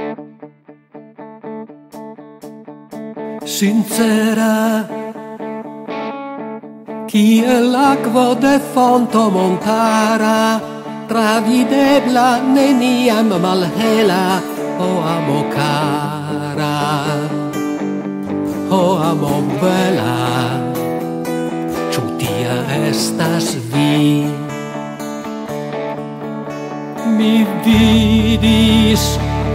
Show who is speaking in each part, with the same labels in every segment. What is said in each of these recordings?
Speaker 1: Sincera, chi è l'acqua de fonto montara, travidebla neniam malhela, o amo cara, o amo bela, ĉu tia estas vi? Mi vidis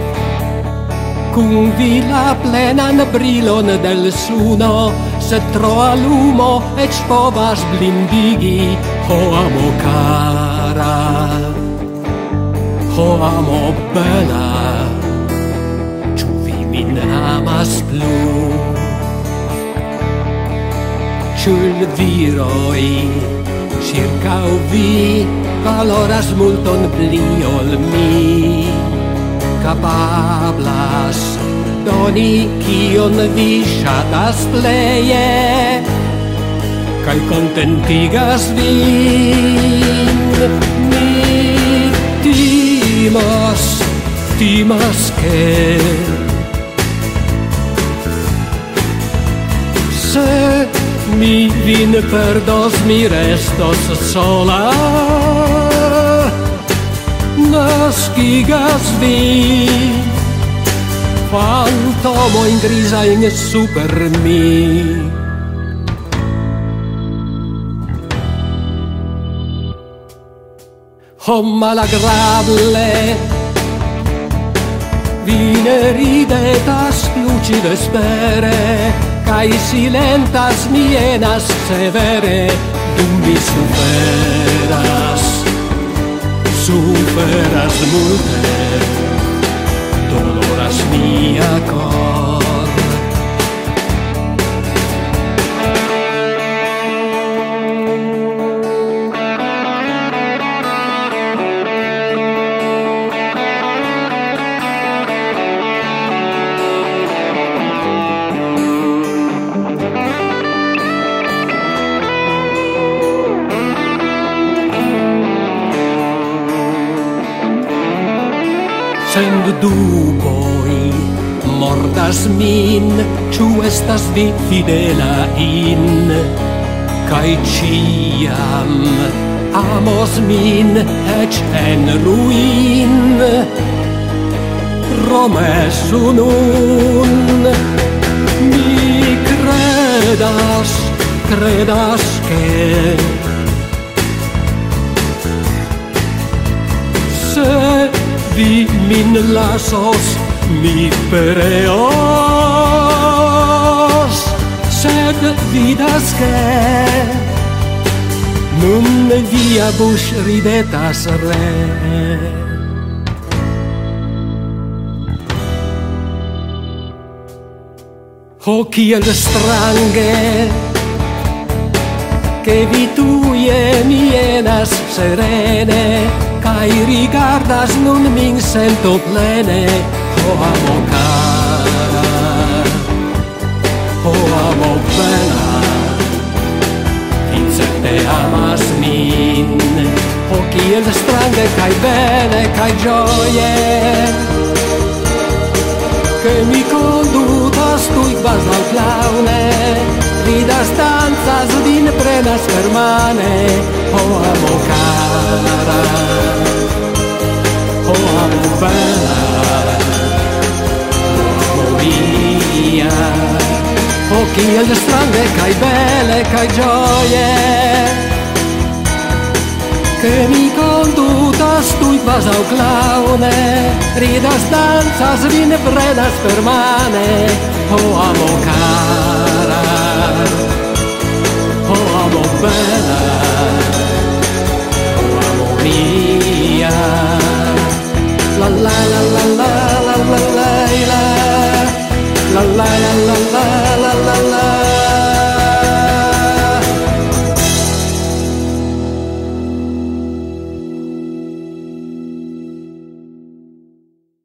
Speaker 1: cum vi la plenan brilon del suno, sed troa lumo ec povas blindigi, ho amo cara, ho amo bela, ĉu vi min amas plu? Ĉu l' viroi circau vi valoras multon pli ol mi? Capablas doni kion vi ŝatas pleje kaj kontentigas vin. Mi timas ke se mi vin perdos mi restos sola. Nascigas vi fantomo in grisa in super mi. Oh malagrable, vi ne ridetas lucide spere, cae silentas mienas severe, dum vi superas multe, doloras mia cor. Send duboi mordas min, ĉu estas vi fidela in, kaj ĉiam amos min eĉ en ruin. Promesu nun, mi credas ke se vi min lasos, mi pereos, sed vidas che nun via buŝ ridetas re. Oh, kiel strange, che vi tuje mienas serene, kai rigardas nun min sento plene, oh amo cara, oh amo bela, vi certe amas min, oh kiel strange kai bene kai gioie, che mi condutas tui kvazaŭ klaŭne, vidas dancas vin prenas permane, oh amo cara, oh amo bela, oh amo mia, oh kiel strange kaj bele kaj gioie, che mi condutas tui kvazaŭ klaŭne, ridas dancas vin prenas permane, oh amo cara, oh amo bela, oh amo mia, la la la la la la la la la la la la la la la la.